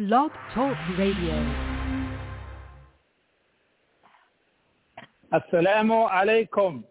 Blog Talk Radio. Assalamu alaikum.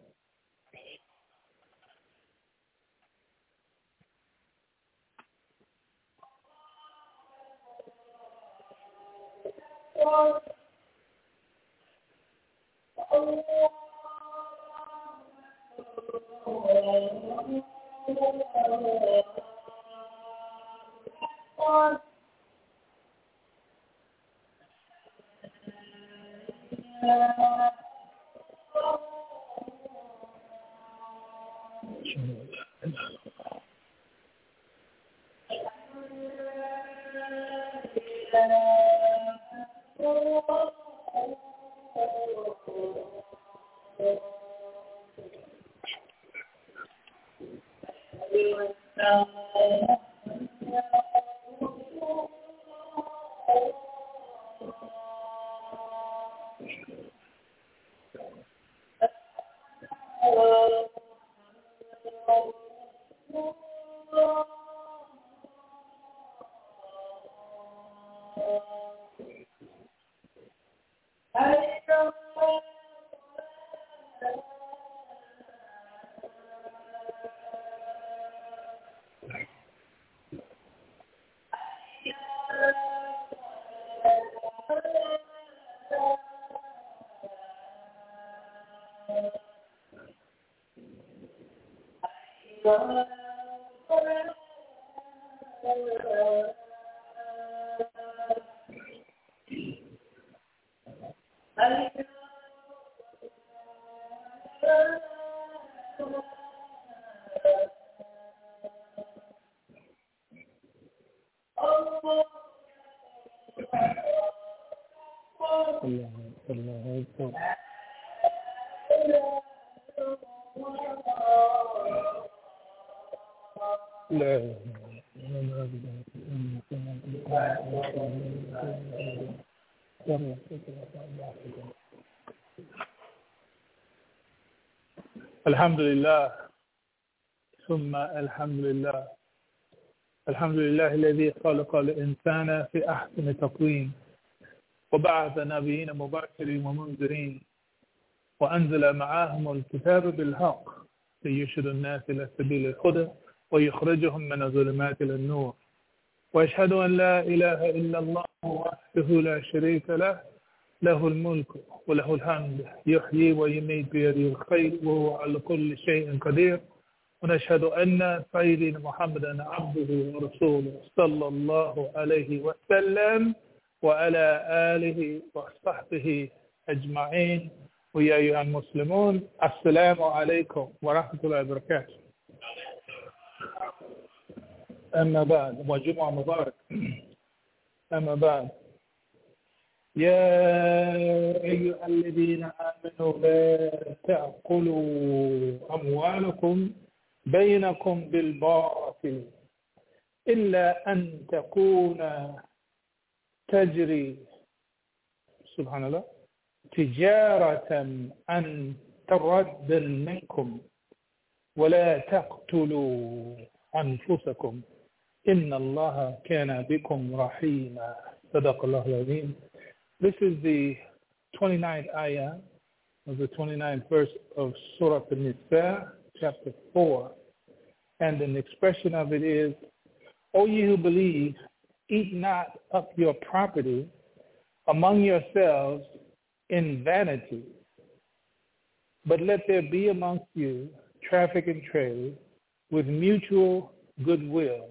الحمد لله ثم الحمد لله. الحمد لله الذي خلق الإنسان في أحسن تقويم وبعث نبيين مبشرين ومنذرين وأنزل معاهم الكتاب بالحق ليرشد الناس إلى سبيل الهدى ويخرجهم من الظلمات إلى النور، وأشهد أن لا إله إلا الله وحده لا شريك له، له الملك وله الحمد يحيي ويميت بيده الخير وهو على كل شيء قدير، ونشهد أن سيدنا محمدا عبده ورسوله صلى الله عليه وسلم وعلى آله وصحبه أجمعين. ويا أيها المسلمون السلام عليكم ورحمة الله وبركاته. أما بعد، وجمعة مبارك. أما بعد، يا أيها الذين آمنوا لا تأكلوا أموالكم بينكم بالباطل إلا أن تكون تجري سبحان الله تجارة عن ترد منكم ولا تقتلوا أنفسكم إن الله كان بكم رحيما. صدق الله العظيم. This is the 29th ayah of the 29th verse of Surah An-Nisa, chapter 4. And an expression of it is, O ye who believe, eat not up your property among yourselves in vanity, but let there be amongst you traffic and trade with mutual goodwill.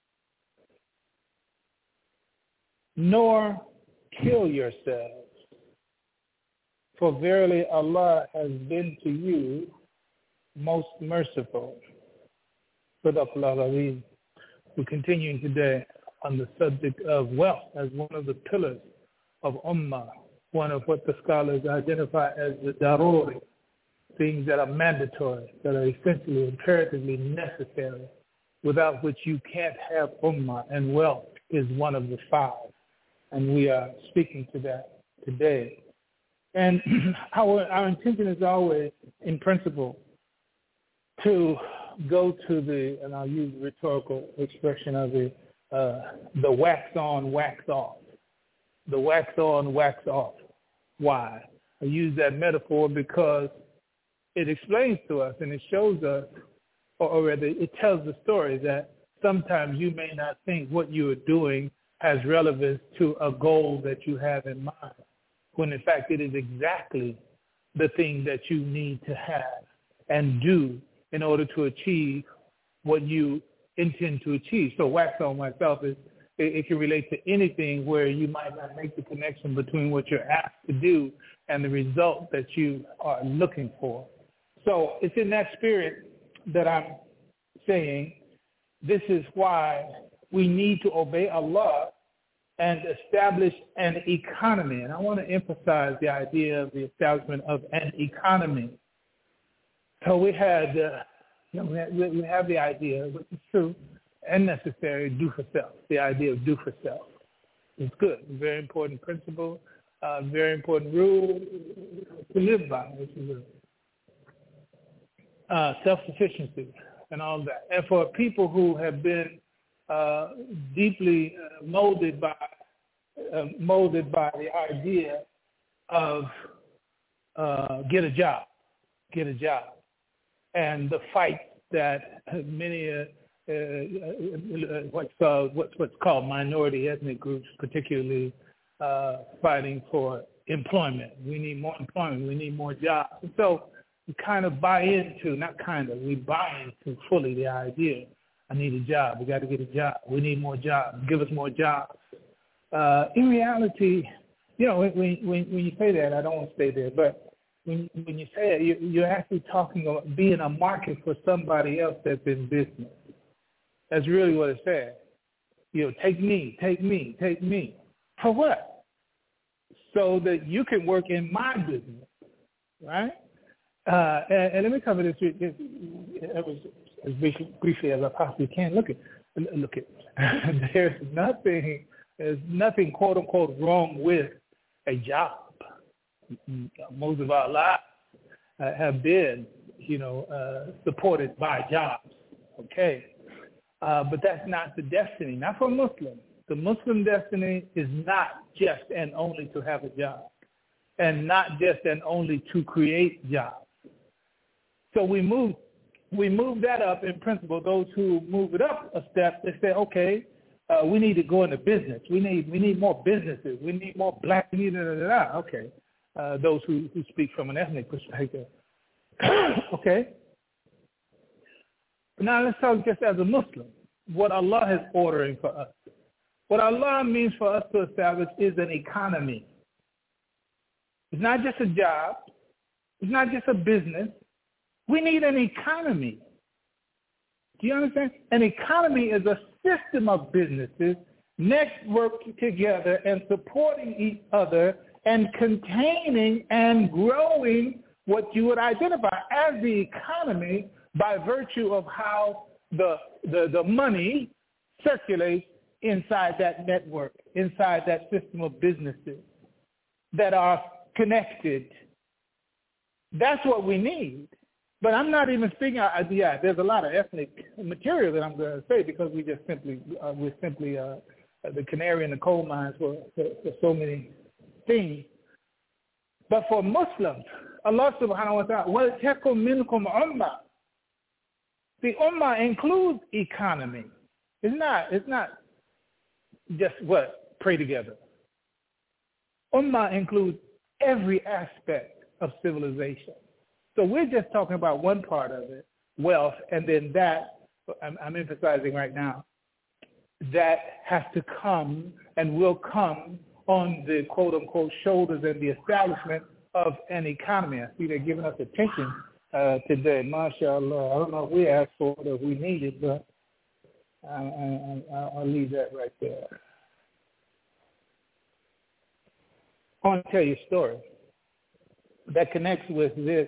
Nor kill yourselves, for verily Allah has been to you most merciful. Sadaqallahu al-Azim. We're continuing today on the subject of wealth as one of the pillars of Ummah, one of what the scholars identify as the daruri, things that are mandatory, that are essentially, imperatively necessary, without which you can't have Ummah, and wealth is one of the five. And we are speaking to that today. And our intention is always, in principle, to go to the, and I'll use the rhetorical expression of the the wax on, wax off. The wax on, wax off. Why? I use that metaphor because it explains to us and it shows us, or rather it tells the story that sometimes you may not think what you are doing has relevance to a goal that you have in mind, when in fact it is exactly the thing that you need to have and do in order to achieve what you intend to achieve. So wax on, wax off it can relate to anything where you might not make the connection between what you're asked to do and the result that you are looking for. So it's in that spirit that I'm saying this is why we need to obey Allah and establish an economy. And I want to emphasize the idea of the establishment of an economy. So we had, we have the idea, which is true and necessary, do for self. The idea of do for self. It's good. Very important principle, very important rule to live by, which is self-sufficiency and all that. And for people who have been deeply molded by the idea of get a job, and the fight that many what's called minority ethnic groups, particularly fighting for employment. We need more employment. We need more jobs. And so we kind of buy into, we buy into fully the idea. I need a job. We got to get a job. We need more jobs. Give us more jobs. In reality, when you say that, I don't want to stay there, but when you say it, you're actually talking about being a market for somebody else that's in business. That's really what it says. Take me. For what? So that you can work in my business, right? And let me cover this as briefly as I possibly can. Look at. There's nothing quote unquote wrong with a job. Most of our lives have been, supported by jobs. Okay. But that's not the destiny, not for Muslims. The Muslim destiny is not just and only to have a job, and not just and only to create jobs. So we move that up in principle. Those who move it up a step, they say, okay, we need to go into business. We need more businesses. We need more black. Okay. Those who speak from an ethnic perspective. Okay. Now let's talk just as a Muslim, what Allah is ordering for us. What Allah means for us to establish is an economy. It's not just a job. It's not just a business. We need an economy. Do you understand? An economy is a system of businesses networked together and supporting each other and containing and growing what you would identify as the economy by virtue of how the money circulates inside that network, inside that system of businesses that are connected. That's what we need. But I'm not even speaking. There's a lot of ethnic material that I'm going to say because we're simply the canary in the coal mines for so many things. But for Muslims, Allah subhanahu wa ta'ala, وَلْتَكُمْ مِنْكُمْ أُمَّةٌ. The ummah includes economy. It's not just pray together. Ummah includes every aspect of civilization. So we're just talking about one part of it, wealth, and then that, I'm emphasizing right now, that has to come and will come on the quote-unquote shoulders and the establishment of an economy. I see they're giving us attention today. MashaAllah. I don't know if we asked for it or if we need it, but I'll leave that right there. I want to tell you a story that connects with this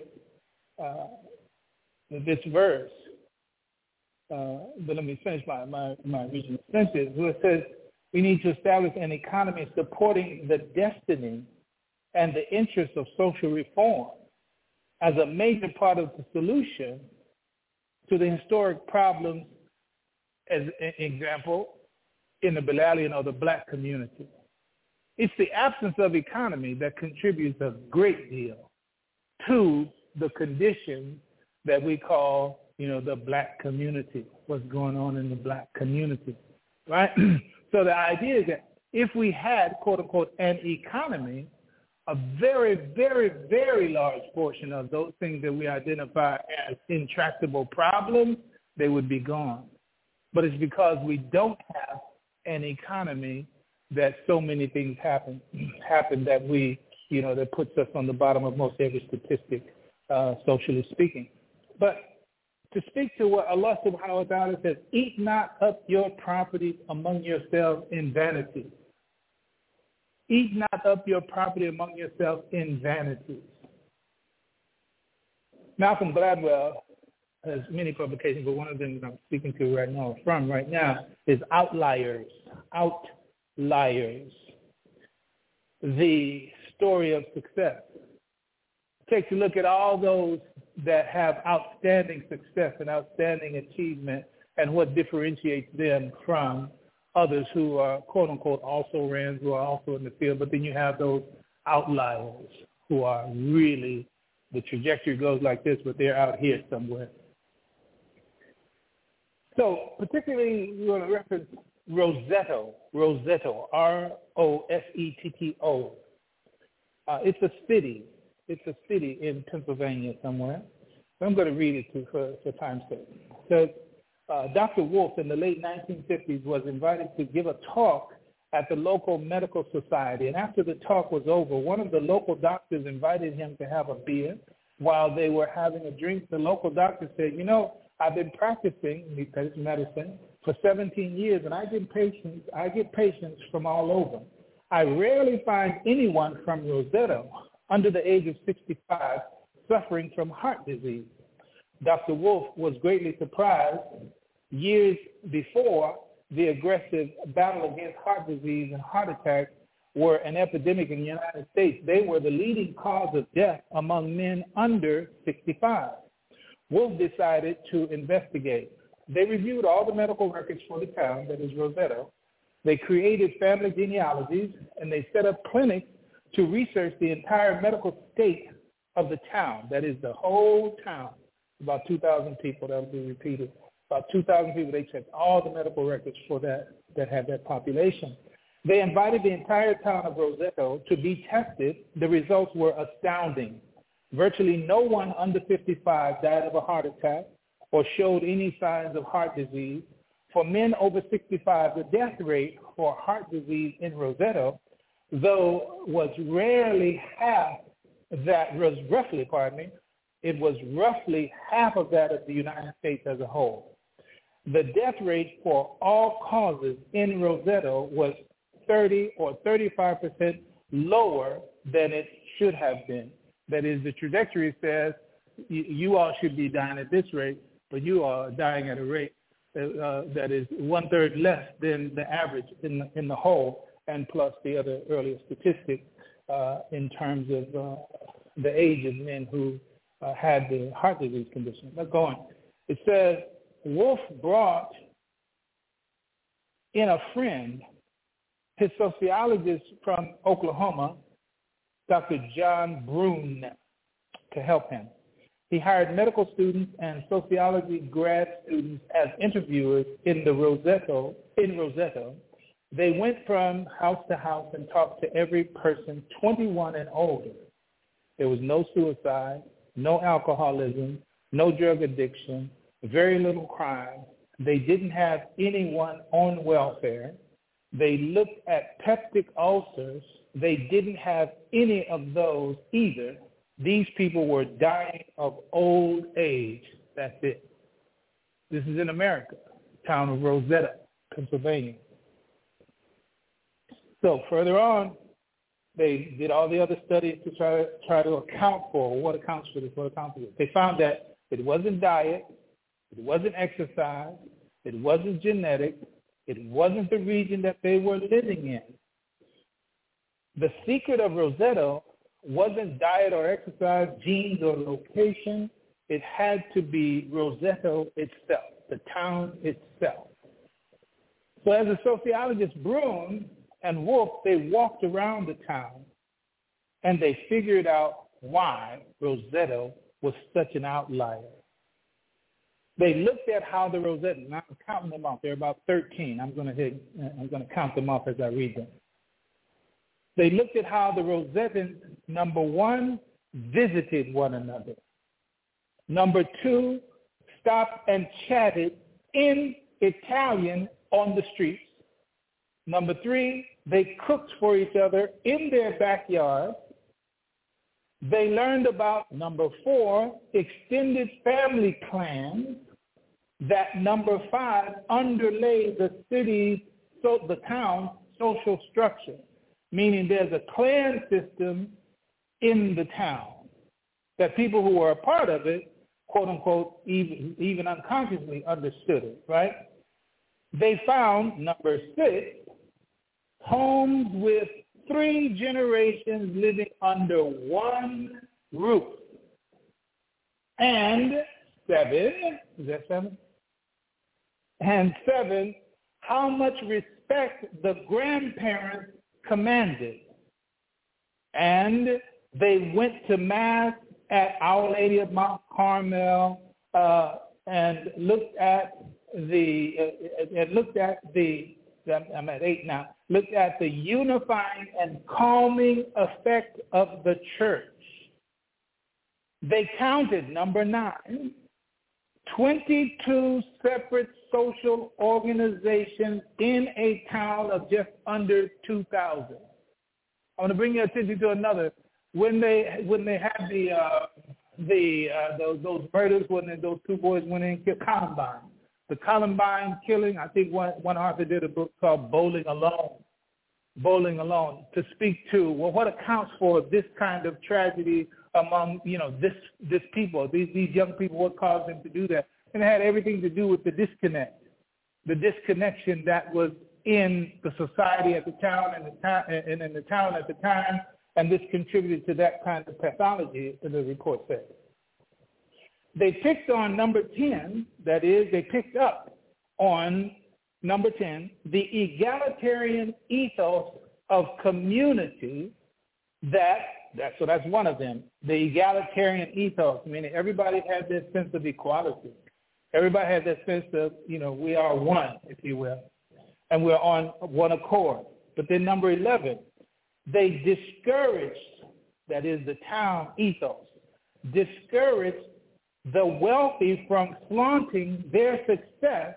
verse. But let me finish my original sentence, where it says we need to establish an economy supporting the destiny and the interests of social reform as a major part of the solution to the historic problems, as an example, in the Bilalian or the black community. It's the absence of economy that contributes a great deal to the conditions that we call, the black community, what's going on in the black community, right? So the idea is that if we had, quote unquote, an economy, a very, very, very large portion of those things that we identify as intractable problems, they would be gone. But it's because we don't have an economy that so many things happen that we, that puts us on the bottom of most every statistic, socially speaking. But to speak to what Allah subhanahu wa ta'ala says, eat not up your property among yourselves in vanity. Eat not up your property among yourselves in vanities. Malcolm Gladwell has many publications, but one of them that I'm speaking to right now is Outliers. Outliers. The story of success. Takes a look at all those that have outstanding success and outstanding achievement and what differentiates them from others who are, quote unquote, also rans, who are also in the field. But then you have those outliers who are really, the trajectory goes like this, but they're out here somewhere. So particularly we want to reference Rosetto, Rossetto. It's a city. It's a city in Pennsylvania somewhere. I'm going to read it to for time's sake. So Dr. Wolf in the late 1950s was invited to give a talk at the local medical society. And after the talk was over, one of the local doctors invited him to have a beer. While they were having a drink, the local doctor said, I've been practicing medicine for 17 years, and I get patients from all over. I rarely find anyone from Rosetto under the age of 65 suffering from heart disease. Dr. Wolf was greatly surprised. Years before, the aggressive battle against heart disease and heart attacks were an epidemic in the United States. They were the leading cause of death among men under 65. Wolf decided to investigate. They reviewed all the medical records for the town, that is Rosetto. They created family genealogies, and they set up clinics to research the entire medical state of the town, that is the whole town. About 2,000 people, that will be repeated. About 2,000 people, they checked all the medical records for that had that population. They invited the entire town of Rosetto to be tested. The results were astounding. Virtually no one under 55 died of a heart attack or showed any signs of heart disease. For men over 65, the death rate for heart disease in Rosetto, though was roughly half of that of the United States as a whole. The death rate for all causes in Rosetto was 30 or 35% lower than it should have been. That is, the trajectory says you all should be dying at this rate, but you are dying at a rate that is 1/3 less than the average in the whole, and plus the other earlier statistics in terms of the age of men who had the heart disease condition. Let's go on. It says, Wolf brought in a friend, his sociologist from Oklahoma, Dr. John Brune, to help him. He hired medical students and sociology grad students as interviewers in Rosetto. They went from house to house and talked to every person 21 and older. There was no suicide, no alcoholism, no drug addiction, very little crime. They didn't have anyone on welfare. They looked at peptic ulcers. They didn't have any of those either. These people were dying of old age. That's it. This is in America, town of Rosetta, Pennsylvania. So further on, they did all the other studies to try to account for what accounts for this, They found that it wasn't diet, it wasn't exercise, it wasn't genetic, it wasn't the region that they were living in. The secret of Rosetto wasn't diet or exercise, genes or location. It had to be Rosetto itself, the town itself. So as the sociologists Brun and Wolf, they walked around the town and they figured out why Roseto was such an outlier. They looked at how the Rosettans, and I'm counting them off, there are about 13. I'm going to count them off as I read them. They looked at how the Rosettans, number one, visited one another. Number two, stopped and chatted in Italian on the streets. Number three, they cooked for each other in their backyard. They learned about, number four, extended family clans that, number five, underlay the city's, so the town's social structure, meaning there's a clan system in the town that people who were a part of it, quote unquote, even unconsciously understood it, right? They found, number six, homes with 3 generations living under one roof. And 7, is that 7? And 7, how much respect the grandparents commanded. And they went to Mass at Our Lady of Mount Carmel and looked at I'm at 8 now, looked at the unifying and calming effect of the church. They counted, number 9, 22 separate social organizations in a town of just under 2,000. I want to bring your attention to another. When they had those murders, when those 2 boys went in and killed Columbine. The Columbine killing, I think one author did a book called Bowling Alone, to speak to, well, what accounts for this kind of tragedy among, this people, these young people, what caused them to do that? And it had everything to do with the disconnection that was in the society at the town and in the town at the time, and this contributed to that kind of pathology, as the report says. They picked on number 10, that is, they picked up on number 10, the egalitarian ethos of community so that's one of them, the egalitarian ethos, meaning everybody had this sense of equality. Everybody had that sense of, we are one, if you will, and we're on one accord. But then number 11, they discouraged, that is the town ethos, discouraged the wealthy from flaunting their success,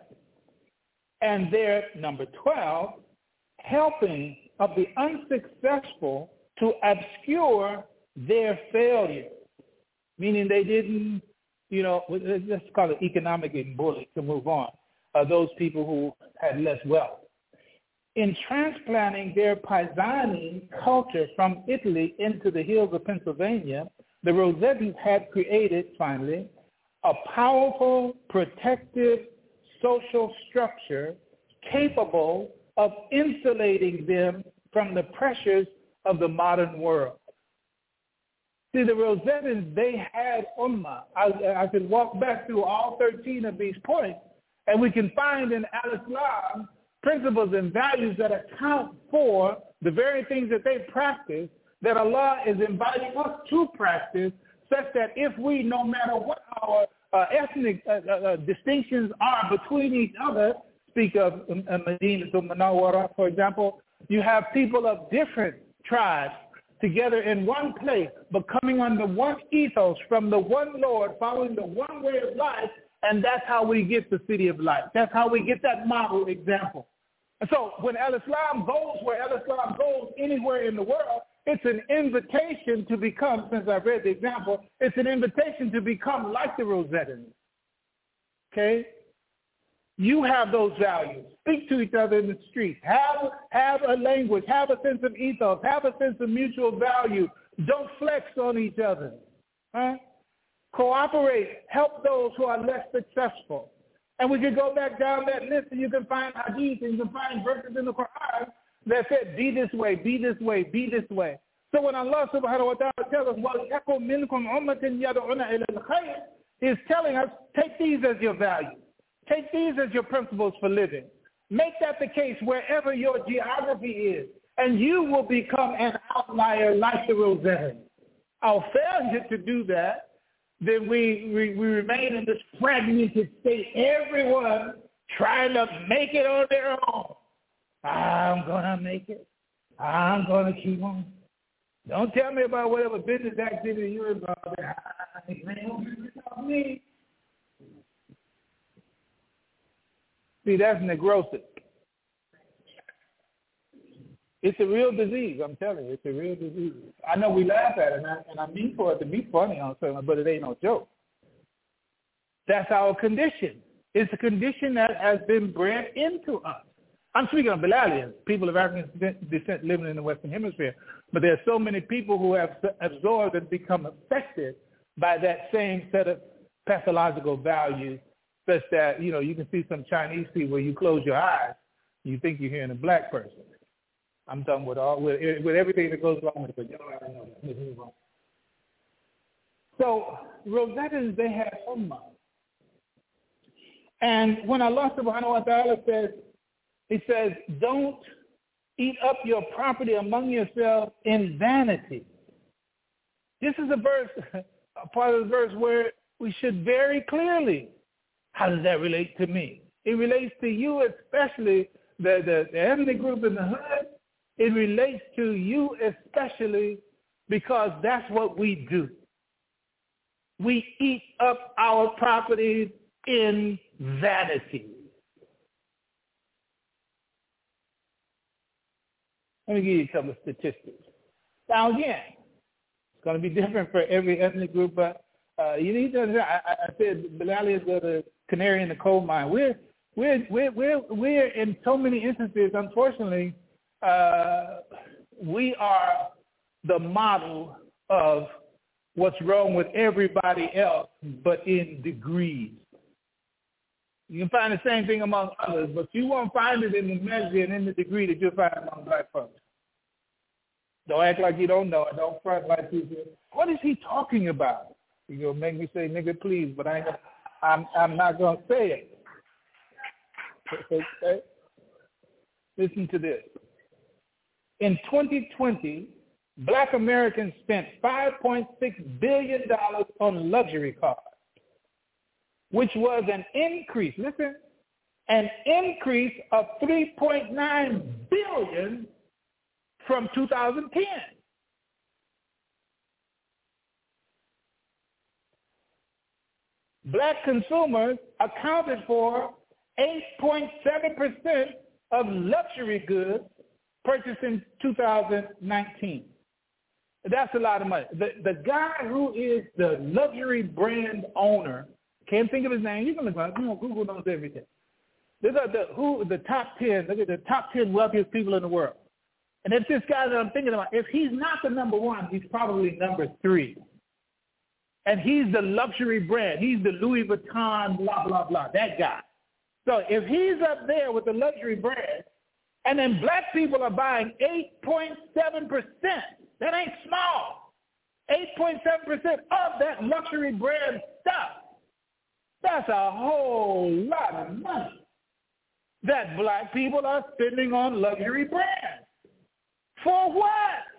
and their, number 12, helping of the unsuccessful to obscure their failures, meaning they didn't, let's call it economic and bully to move on, those people who had less wealth. In transplanting their Pisani culture from Italy into the hills of Pennsylvania, the Rosettans had created, finally, a powerful, protective social structure capable of insulating them from the pressures of the modern world. See, the Rosettans, they had ummah. I could walk back through all 13 of these points, and we can find in al-Islam principles and values that account for the very things that they practice, that Allah is inviting us to practice, such that if we, no matter what our ethnic distinctions are between each other, speak of Medina to Munawwara, for example, you have people of different tribes together in one place, but coming under one ethos from the one Lord, following the one way of life, and that's how we get the city of light. That's how we get that model example. And so when al-Islam goes where al-Islam goes anywhere in the world, it's an invitation to become, since I've read the example, it's an invitation to become like the Rosettans. Okay? You have those values. Speak to each other in the streets. Have a language. Have a sense of ethos. Have a sense of mutual value. Don't flex on each other. Huh? Cooperate. Help those who are less successful. And we can go back down that list and you can find hadith and you can find verses in the Quran that said, be this way, be this way, be this way. So when Allah subhanahu wa ta'ala tells us, وَلْيَكُنْ مِنْكُمْ أُمَّةٍ يَدْعُونَ إِلَى الْخَيْرِ, He's telling us, take these as your values. Take these as your principles for living. Make that the case wherever your geography is, and you will become an outlier like the Rosettans. Our failure to do that, then we remain in this fragmented state, everyone trying to make it on their own. I'm going to make it. I'm going to keep on. Don't tell me about whatever business activity you're involved in. Me. See, that's necrosis. It's a real disease, I'm telling you. It's a real disease. I know we laugh at it, and I mean for it to be funny on something, but it ain't no joke. That's our condition. It's a condition that has been bred into us. I'm speaking of Bilalians, people of African descent living in the Western Hemisphere, but there are so many people who have absorbed and become affected by that same set of pathological values, such that, you know, you can see some Chinese people where you close your eyes, you think you're hearing a black person. I'm done with everything that goes along with it. So Rosettans, they have ummah. And when Allah subhanahu wa ta'ala says, he says, don't eat up your property among yourselves in vanity. This is a verse, a part of the verse where we should very clearly, how does that relate to me? It relates to you, especially the ethnic group in the hood. It relates to you especially because that's what we do. We eat up our properties in vanity. Let me give you a couple of statistics. Now again, it's going to be different for every ethnic group, but you need to understand. I said Bilalians are the canary in the coal mine. We're in so many instances, unfortunately, we are the model of what's wrong with everybody else, but in degrees. You can find the same thing among others, but you won't find it in the measure and in the degree that you'll find among black folks. Don't act like you don't know it. Don't front like you do. What is he talking about? You're going to make me say, nigga, please, but I'm not going to say it. Okay? Listen to this. In 2020, black Americans spent $5.6 billion on luxury cars, which was an increase, listen, an increase of $3.9 billion from 2010. Black consumers accounted for 8.7% of luxury goods purchased in 2019. That's a lot of money. The guy who is the luxury brand owner, can't think of his name. You can look at it. Google knows everything. These are the top 10. Look at the top 10 wealthiest people in the world. And if this guy that I'm thinking about, if he's not the number one, he's probably number 3. And he's the luxury brand. He's the Louis Vuitton, blah, blah, blah, that guy. So if he's up there with the luxury brand, and then black people are buying 8.7%, that ain't small, 8.7% of that luxury brand stuff. That's a whole lot of money that black people are spending on luxury brands. For what?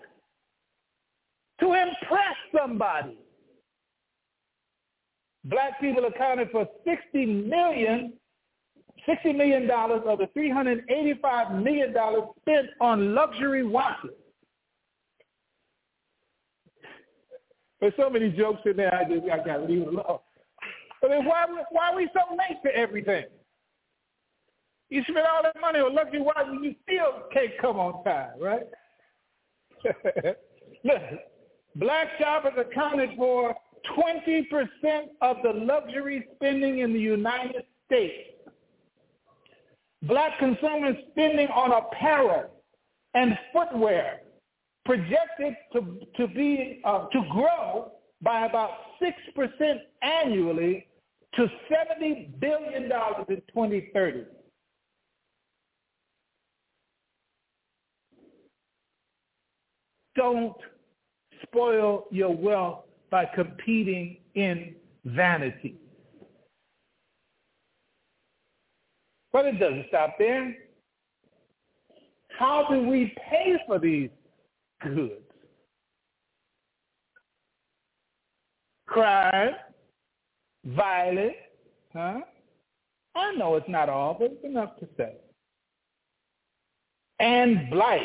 To impress somebody. Black people accounted for $60 million of the $385 million spent on luxury watches. There's so many jokes in there, I got to leave it alone. But then why are we so late for everything? You spend all that money on luxury watches, you still can't come on time, right? Look, black shoppers accounted for 20% of the luxury spending in the United States. Black consumers spending on apparel and footwear projected to grow by about 6% annually to $70 billion in 2030. Don't spoil your wealth by competing in vanity. But it doesn't stop there. How do we pay for these goods? Crime, violence, I know it's not all, but it's enough to say. And blight.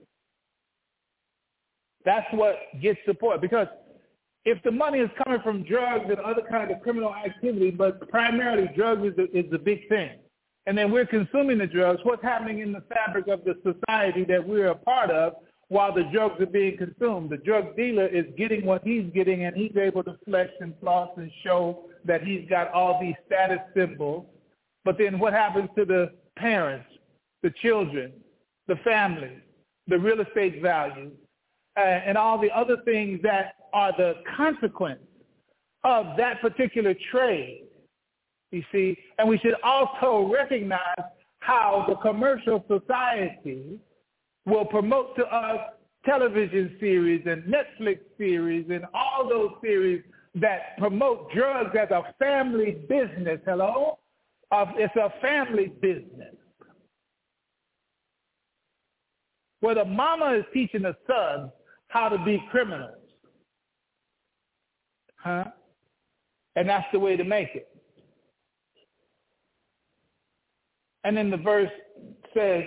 That's what gets support. Because if the money is coming from drugs and other kinds of criminal activity, but primarily drugs is the big thing, and then we're consuming the drugs, what's happening in the fabric of the society that we're a part of while the drugs are being consumed? The drug dealer is getting what he's getting, and he's able to flex and floss and show that he's got all these status symbols. But then what happens to the parents, the children, the families, the real estate value, and all the other things that are the consequence of that particular trade, you see? And we should also recognize how the commercial society will promote to us television series and Netflix series and all those series that promote drugs as a family business. Hello? It's a family business. Where the mama is teaching the son how to be criminals. And that's the way to make it. And then the verse says,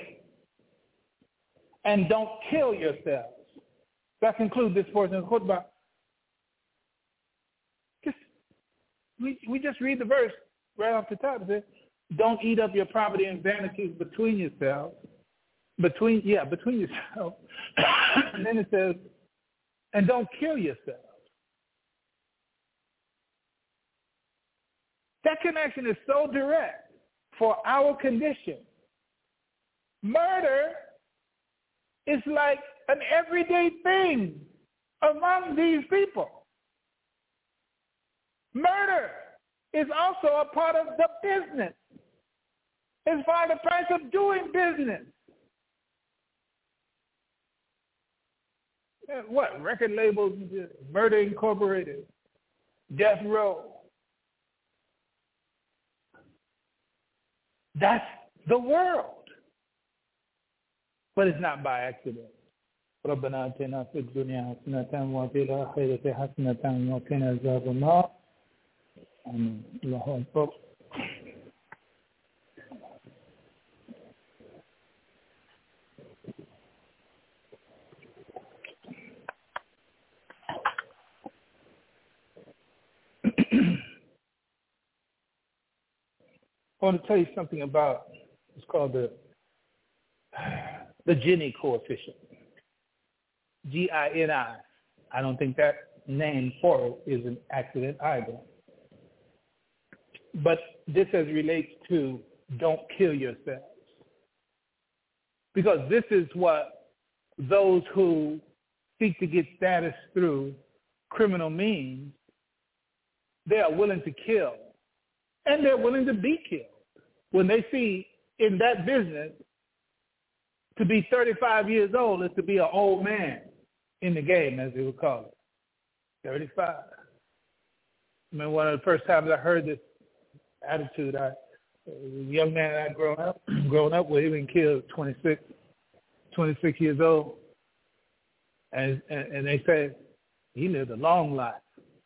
and don't kill yourselves. That concludes this portion of the khutbah. We just read the verse right off the top. It says, don't eat up your property and vanities between yourselves. Between yourselves. And then it says, and don't kill yourselves. That connection is so direct for our condition. Murder is like an everyday thing among these people. Murder is also a part of the business. It's part of the price of doing business. What? Record labels, Murder Incorporated, Death Row. That's the world. But it's not by accident. ربنا آتنا في الدنيا حسنة وفي الآخرة حسنة وقنا عذاب النار. آمين. الله أكبر. I want to tell you something about, it's called the Gini coefficient, Gini. I don't think that name for it is an accident either. But this as relates to don't kill yourselves. Because this is what those who seek to get status through criminal means, they are willing to kill. And they're willing to be killed when they see in that business to be 35 years old is to be an old man in the game, as they would call it. 35. I mean, one of the first times I heard this attitude, a young man I grown up with, he been killed 26 years old. And they said he lived a long life.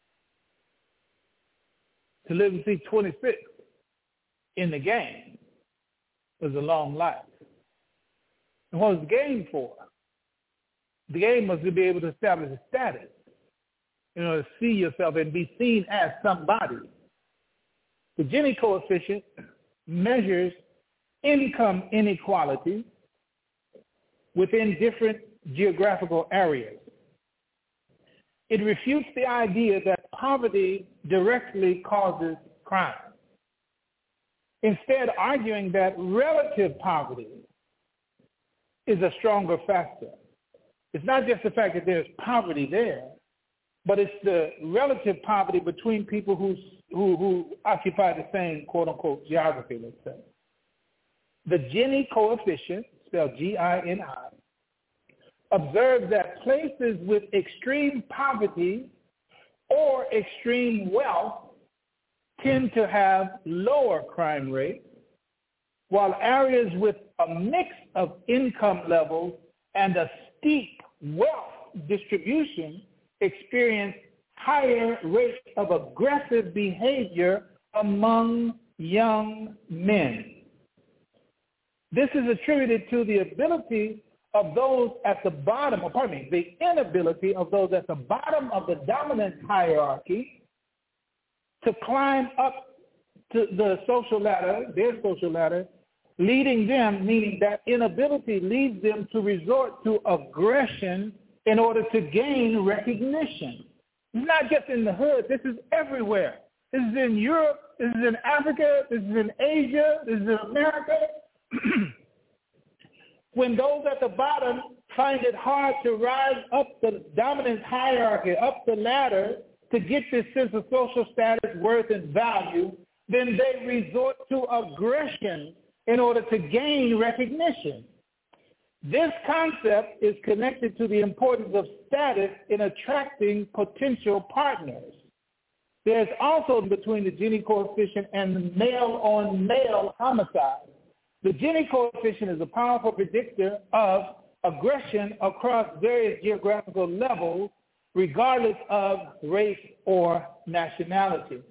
To live and see 26 in the game was a long life. And what was the game for? The game was to be able to establish a status, to see yourself and be seen as somebody. The Gini coefficient measures income inequality within different geographical areas. It refutes the idea that poverty directly causes crime, instead arguing that relative poverty is a stronger factor. It's not just the fact that there's poverty there, but it's the relative poverty between people who occupy the same quote-unquote geography, let's say. The Gini coefficient, spelled Gini, observes that places with extreme poverty or extreme wealth tend to have lower crime rates, while areas with a mix of income levels and a steep wealth distribution experience higher rates of aggressive behavior among young men. This is attributed to the ability of those at the bottom, the inability of those at the bottom of the dominant hierarchy to climb up to the social ladder, their social ladder, meaning that inability leads them to resort to aggression in order to gain recognition. It's not just in the hood. This is everywhere. This is in Europe. This is in Africa. This is in Asia. This is in America. When those at the bottom find it hard to rise up the dominant hierarchy, up the ladder, to get this sense of social status, worth, and value, then they resort to aggression in order to gain recognition. This concept is connected to the importance of status in attracting potential partners. There's also between the Gini coefficient and the male-on-male homicide. The Gini coefficient is a powerful predictor of aggression across various geographical levels, regardless of race or nationality.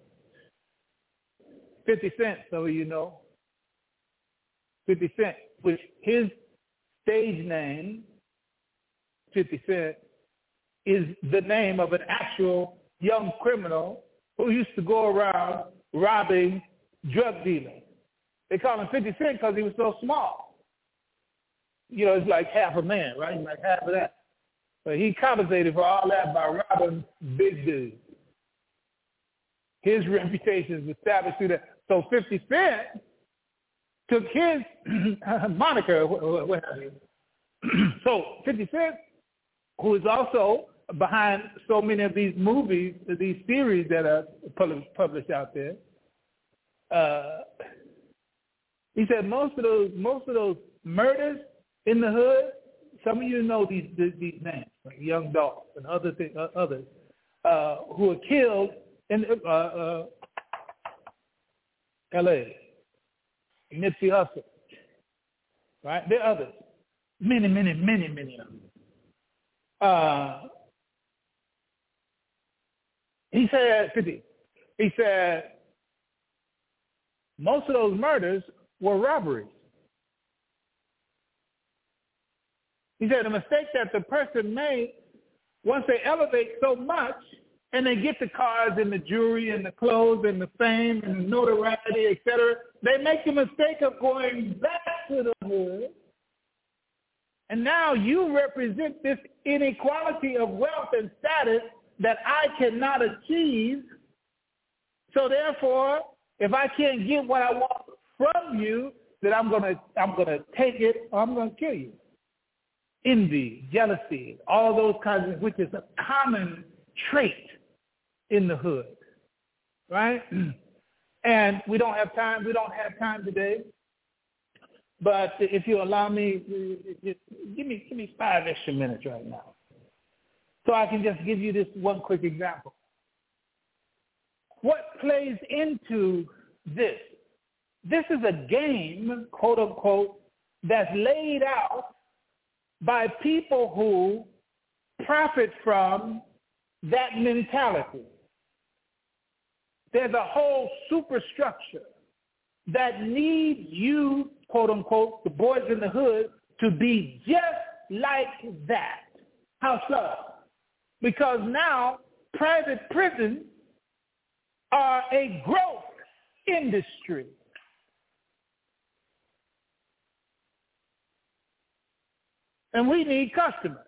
50 Cent, some of you know. 50 Cent, which his stage name, 50 Cent, is the name of an actual young criminal who used to go around robbing drug dealers. They call him 50 Cent because he was so small. You know, it's like half a man, right? He's like half of that. But he compensated for all that by robbing big dudes. His reputation is established through that. So 50 Cent took his moniker, what have you. So 50 Cent, who is also behind so many of these movies, these series that are published out there, he said most of those murders in the hood, some of you know these names, like Young Dolph and others who were killed in L.A. Nipsey Hussle, right? There are others, many of them. He said most of those murders were robberies. He said the mistake that the person made, once they elevate so much and they get the cars and the jewelry and the clothes and the fame and the notoriety, etc., they make the mistake of going back to the hood. And now you represent this inequality of wealth and status that I cannot achieve. So therefore, if I can't get what I want from you, then I'm gonna take it or I'm gonna kill you. Envy, jealousy, all those kinds of, which is a common trait in the hood, right? And we don't have time today. But if you allow me, give me 5 extra minutes right now, so I can just give you this one quick example. What plays into this? This is a game, quote unquote, that's laid out by people who profit from that mentality. There's a whole superstructure that needs you, quote unquote, the boys in the hood, to be just like that. How so? Because now private prisons are a growth industry. And we need customers.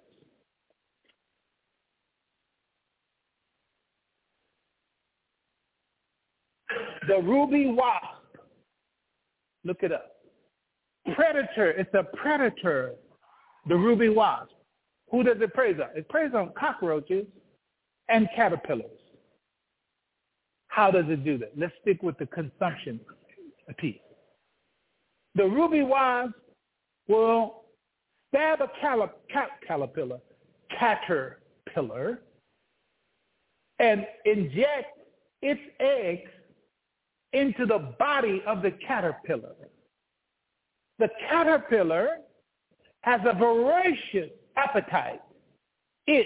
The Ruby Wasp. Look it up. Predator. It's a predator. The Ruby Wasp. Who does it prey on? It preys on cockroaches and caterpillars. How does it do that? Let's stick with the consumption piece. The Ruby Wasp will stab a caterpillar, and inject its eggs into the body of the caterpillar. The caterpillar has a voracious appetite. It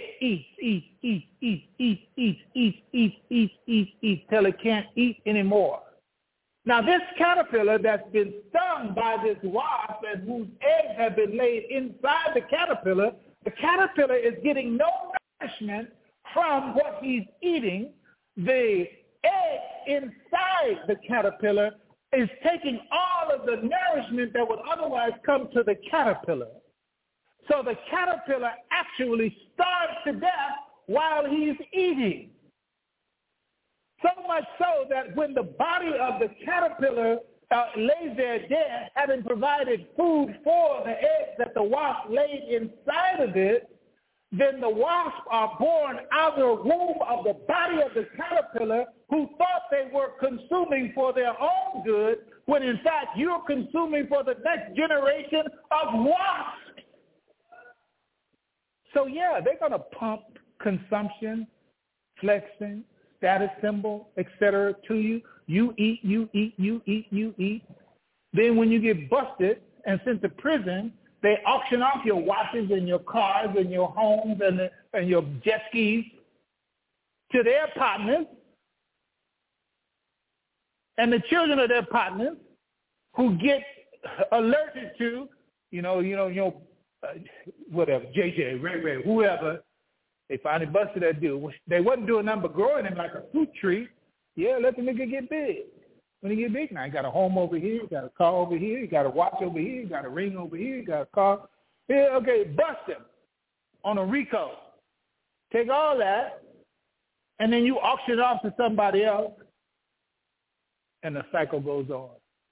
eats till it can't eat anymore. Now, this caterpillar that's been stung by this wasp and whose eggs have been laid inside the caterpillar is getting no nourishment from what he's eating. The egg inside the caterpillar is taking all of the nourishment that would otherwise come to the caterpillar. So the caterpillar actually starves to death while he's eating. So much so that when the body of the caterpillar lays there dead, having provided food for the eggs that the wasp laid inside of it, then the wasps are born out of the womb of the body of the caterpillar who thought they were consuming for their own good, when in fact you're consuming for the next generation of wasps. So yeah, they're going to pump consumption, flexing, status symbol, etc. to you. You eat. Then when you get busted and sent to prison, they auction off your watches and your cars and your homes and your jet skis to their partners and the children of their partners who get alerted to, whatever, JJ, Ray, whoever. They finally busted that dude. They wasn't doing nothing but growing him like a fruit tree. Yeah, let the nigga get big. When he get big, now he got a home over here, he got a car over here, he got a watch over here, he got a ring over here, he got a car. Yeah, okay, bust him on a RICO. Take all that, and then you auction it off to somebody else, and the cycle goes on.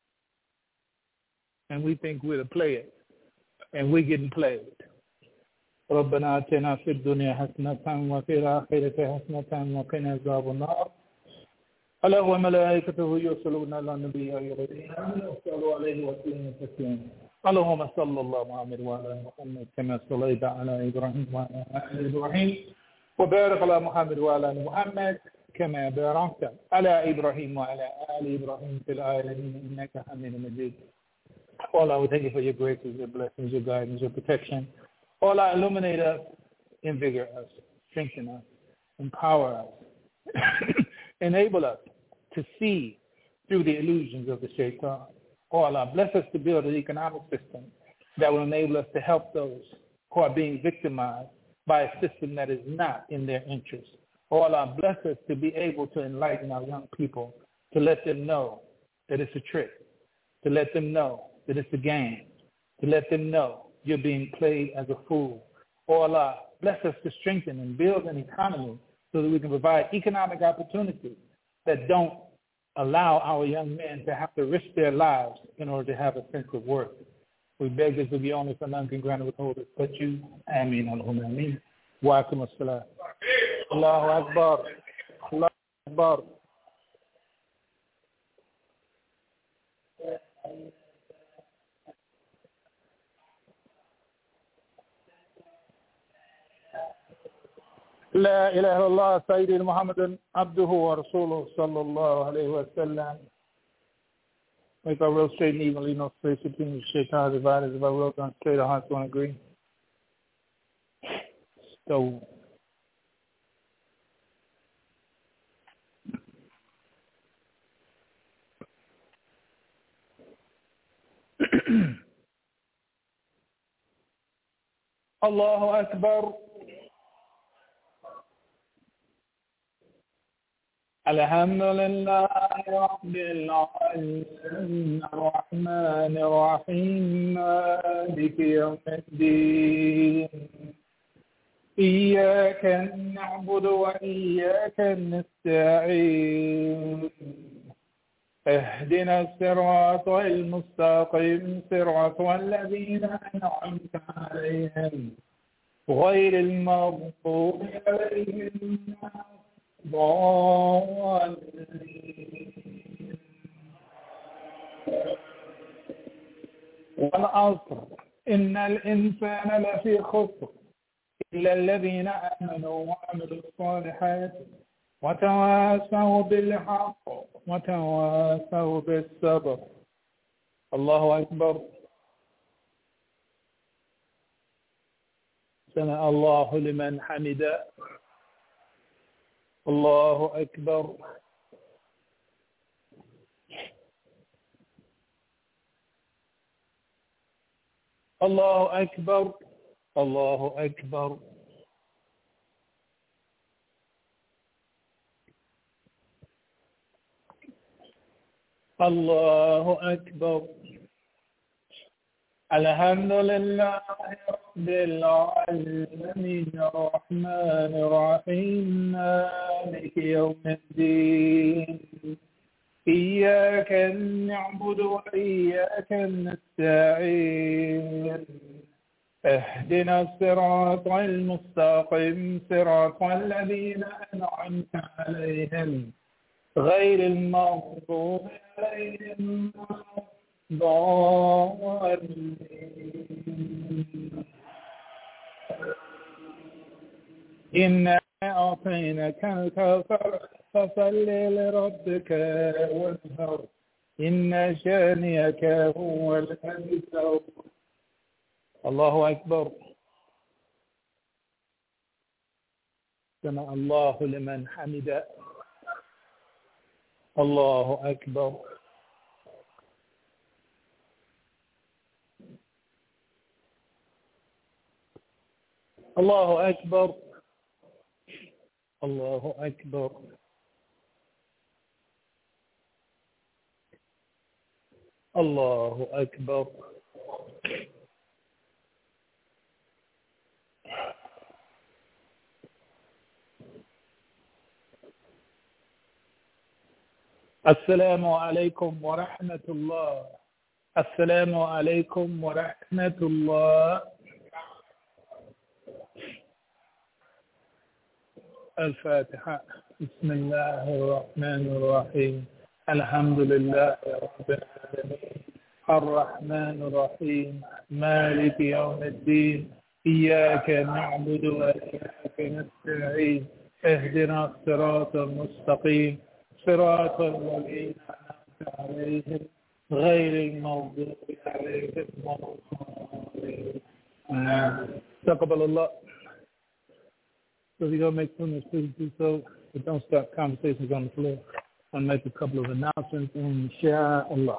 And we think we're the players, and we're getting played. ربنا آتنا في الدنيا حسنة وفي الآخرة حسنة وقنا عذاب النار. الله وملائكته يصلون على النبي يا أيها الذين آمنوا صلوا عليه وسلموا تسليما. اللهم صل الله محمد وعلى محمد كما صليت على إبراهيم وعلى آل إبراهيم وبارك على محمد وعلى آل محمد كما باركت على إبراهيم وعلى آل إبراهيم في العالمين إنك حميد مجيد. Allah, we thank you for your graces, your blessings, your guidance, your protection. Allah, illuminate us, invigorate us, strengthen us, empower us, enable us to see through the illusions of the shaitan. Allah, bless us to build an economic system that will enable us to help those who are being victimized by a system that is not in their interest. Allah, bless us to be able to enlighten our young people, to let them know that it's a trick, to let them know that it's a game, to let them know you're being played as a fool. Allah, bless us to strengthen and build an economy so that we can provide economic opportunities that don't allow our young men to have to risk their lives in order to have a sense of worth. We beg this to be only for none can grant or withhold it but you. Ameen. Allahumma ameen. Wa akum as-salam. Allahu Akbar. Allahu Akbar. لا إله إلا الله سيدنا محمد عبده ورسوله صلى الله عليه وسلم. If I will straight and evenly, no space between the shaitan dividers. If I will done straight, our hearts won't agree. So, Allahu Akbar. الحمد لله رب العالمين الرحمن الرحيم مالك يوم الدين إياك نعبد وإياك نستعين اهدنا الصراط المستقيم صراط الذين أنعمت عليهم غير المغضوب عليهم والعصر إن الإنسان لفي خسر إلا الذين آمنوا وعملوا الصالحات وتواصوا بالحق وتواصوا بالصبر. الله أكبر. سمع الله لمن حمده الله أكبر الله أكبر الله أكبر الله أكبر الحمد لله رب العالمين الرحمن الرحيم مالك يوم الدين إياك نعبد وإياك نستعين اهدنا الصراط المستقيم صراط الذين أنعمت عليهم غير المغضوب عليهم ضالين إنا أعطيناك الكوثر فصل لربك وانهر إن شانئك هو الأبتر الله أكبر سمع الله لمن حمده الله أكبر الله أكبر الله أكبر الله أكبر السلام عليكم ورحمة الله السلام عليكم ورحمة الله الفاتحة بسم الله الرحمن الرحيم الحمد لله رب العالمين الرحمن الرحيم مالك يوم الدين إياك نعبد وإياك نستعين اهدنا الصراط المستقيم صراط الذين أنعمت عليهم غير المغضوب عليهم ولا الضالين تقبل الله. So if you're going to make some please do so, but don't start conversations on the floor. I'll make a couple of announcements, inshallah.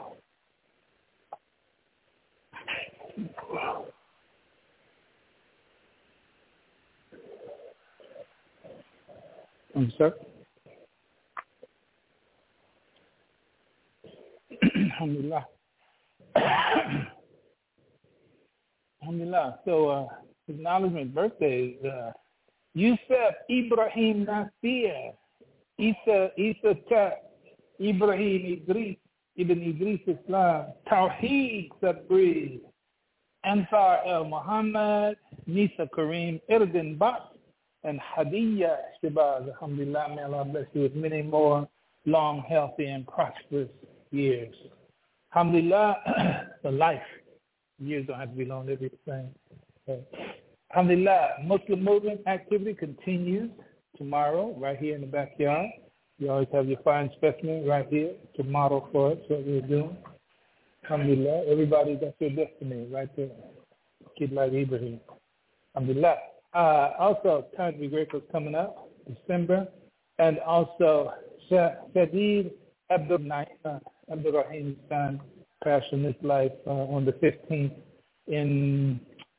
Sir? Alhamdulillah. Alhamdulillah. So, acknowledgement birthdays. Yusuf Ibrahim Nasir, Isa Ta, Ibrahim Idris, Ibn Idris Islam, Tawheed Sabri, Ansar El Muhammad, Nisa Kareem, Irden Bas, and Hadiyah Shabazz. Alhamdulillah, may Allah bless you with many more long, healthy, and prosperous years. Alhamdulillah, the life. Years don't have to be long, they'll be the same. Okay. Alhamdulillah, Muslim movement activity continues tomorrow right here in the backyard. You always have your fine specimen right here to model for us what we're doing. Alhamdulillah, everybody, that's your destiny right there. Kid like Ibrahim. Alhamdulillah. Also, Time to be Grateful is coming up, December. And also, Shadid Abdurrahim's son passed from this life on the 15th in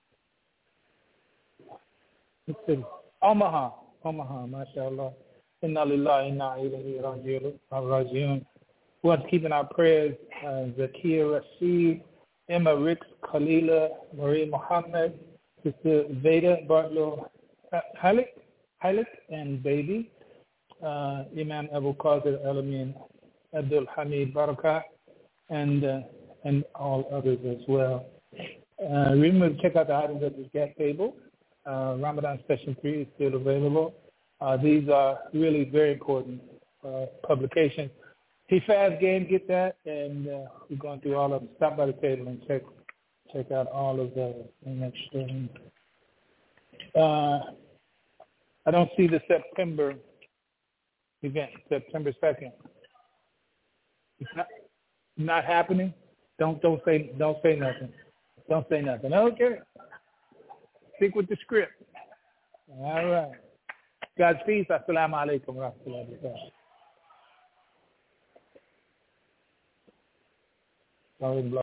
Omaha, mashallah. Inna lillahi inna ilayhi raji'un. We want to keep in our prayers Zakia Rashid, Emma Ricks, Khalila, Marie Muhammad, Sister Veda Bartlow Halik, and baby, Imam Abu Qadir Alamin, Abdul Hamid Barakat, and all others as well. Remember to check out the items at the gap table. Ramadan Session 3 is still available. These are really very important publications. T5 game, get that, and we're going through all of them. Stop by the table and check out all of those. I don't see the September event, September 2nd. It's not happening. Don't say nothing. Don't say nothing. Okay. Stick with the script. All right. God's peace. Assalamu alaikum wa rahmatullahi wa barakatuh.